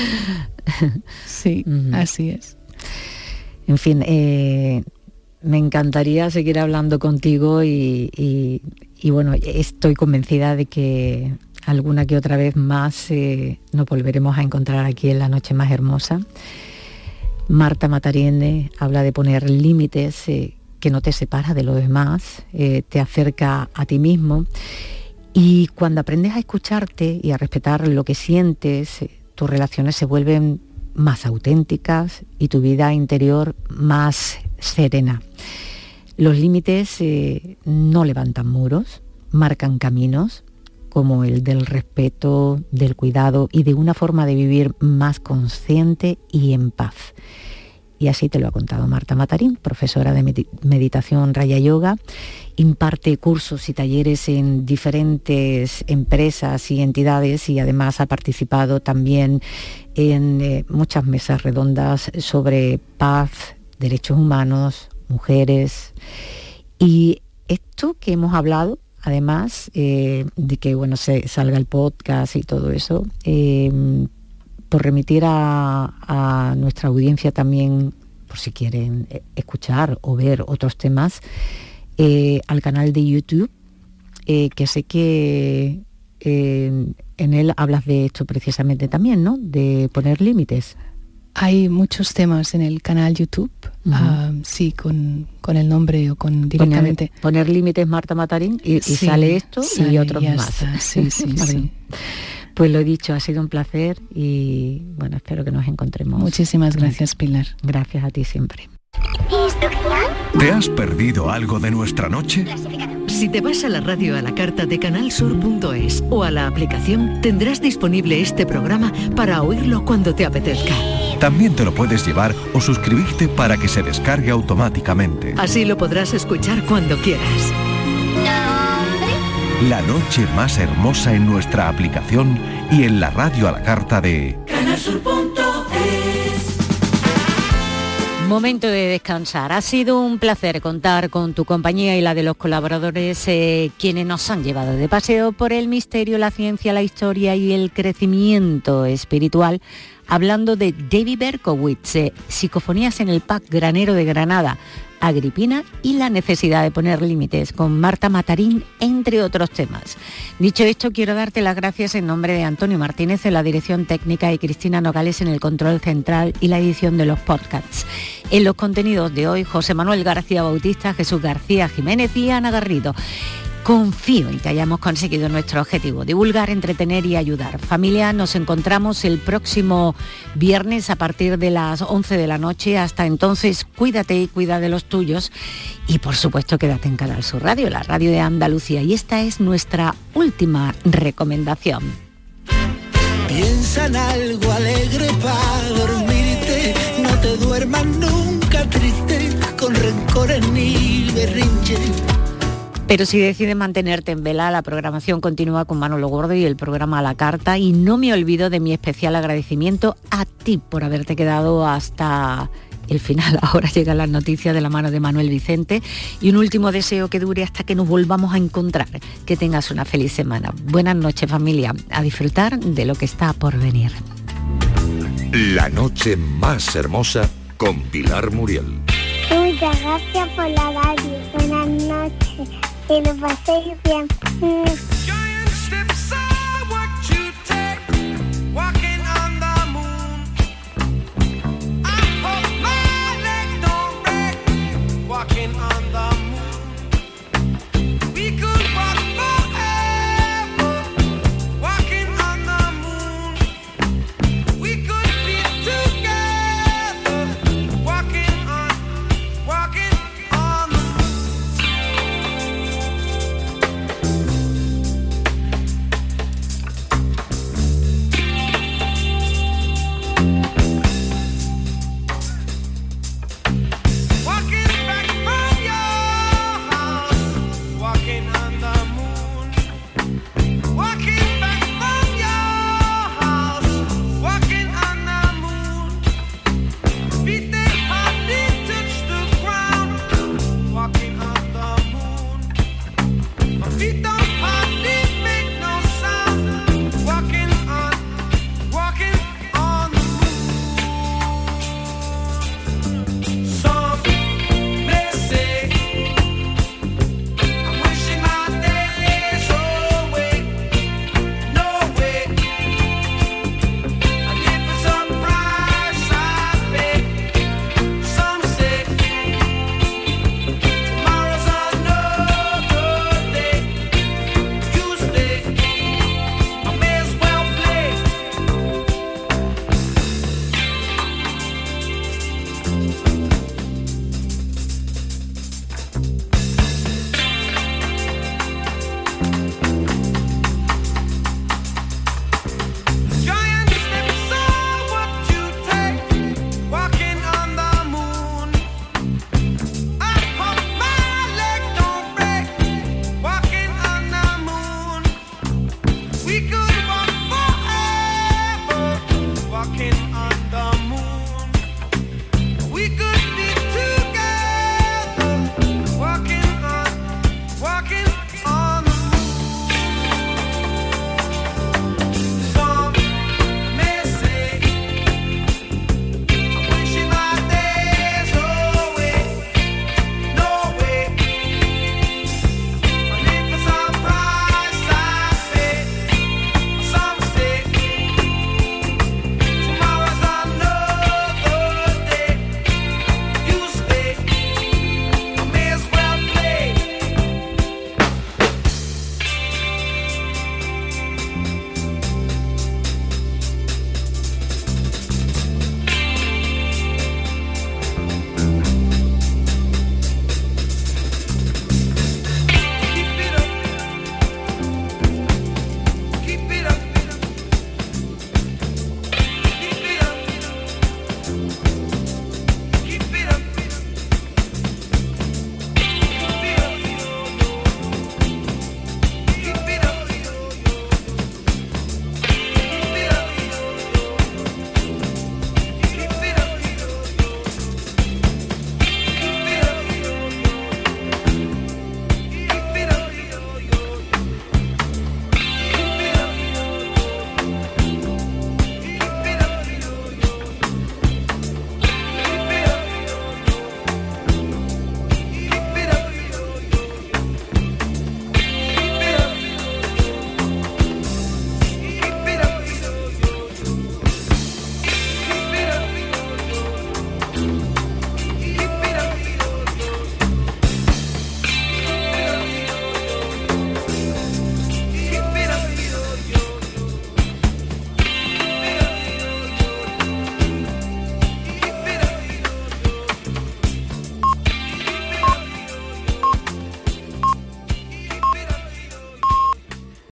Sí, uh-huh. Así es. En fin, eh... me encantaría seguir hablando contigo y, y, y bueno, estoy convencida de que alguna que otra vez más eh, nos volveremos a encontrar aquí en La Noche Más Hermosa. Marta Matariende habla de poner límites eh, que no te separa de lo demás, eh, te acerca a ti mismo y cuando aprendes a escucharte y a respetar lo que sientes, eh, tus relaciones se vuelven más auténticas y tu vida interior más serena. Los límites eh, no levantan muros, marcan caminos como el del respeto, del cuidado y de una forma de vivir más consciente y en paz. Y así te lo ha contado Marta Matarín, profesora de med- meditación Raya Yoga, imparte cursos y talleres en diferentes empresas y entidades y además ha participado también en eh, muchas mesas redondas sobre paz, derechos humanos, mujeres. Y esto que hemos hablado, además eh, de que bueno se salga el podcast y todo eso, eh, por remitir a, a nuestra audiencia también, por si quieren escuchar o ver otros temas, eh, al canal de YouTube, eh, que sé que eh, en él hablas de esto precisamente también, ¿no? De poner límites. Hay muchos temas en el canal YouTube, uh-huh. uh, sí, con, con el nombre o con directamente. Poner, poner límites Marta Matarín y, y sí, sale esto sale, y otros ya más. Está. Sí, sí, sí. Pues lo dicho, ha sido un placer y bueno, espero que nos encontremos. Muchísimas gracias, Pilar. Gracias a ti siempre. ¿Te has perdido algo de nuestra noche? Si te vas a la radio a la carta de canal sur punto es o a la aplicación, tendrás disponible este programa para oírlo cuando te apetezca. También te lo puedes llevar o suscribirte para que se descargue automáticamente. Así lo podrás escuchar cuando quieras. La noche más hermosa en nuestra aplicación y en la radio a la carta de canal sur punto es. Momento de descansar. Ha sido un placer contar con tu compañía y la de los colaboradores, eh, quienes nos han llevado de paseo por el misterio, la ciencia, la historia y el crecimiento espiritual, hablando de David Berkowitz, eh, Psicofonías en el Pack Granero de Granada, Agripina y la necesidad de poner límites, con Marta Matarín, entre otros temas. Dicho esto, quiero darte las gracias en nombre de Antonio Martínez en la dirección técnica y Cristina Nogales en el control central y la edición de los podcasts. En los contenidos de hoy, José Manuel García Bautista, Jesús García Jiménez y Ana Garrido. Confío en que hayamos conseguido nuestro objetivo, divulgar, entretener y ayudar. Familia, nos encontramos el próximo viernes a partir de las once de la noche. Hasta entonces, cuídate y cuida de los tuyos. Y por supuesto, quédate en Canal Sur Radio, la radio de Andalucía. Y esta es nuestra última recomendación. Piensa en algo alegre para dormirte. No te duermas nunca triste, con rencores ni berrinches. Pero si decides mantenerte en vela, la programación continúa con Manolo Gordo y el programa A la Carta. Y no me olvido de mi especial agradecimiento a ti por haberte quedado hasta el final. Ahora llegan las noticias de la mano de Manuel Vicente. Y un último deseo que dure hasta que nos volvamos a encontrar. Que tengas una feliz semana. Buenas noches, familia. A disfrutar de lo que está por venir. La noche más hermosa con Pilar Muriel. Muchas gracias por la radio. Buenas noches. Que lo paséis bien.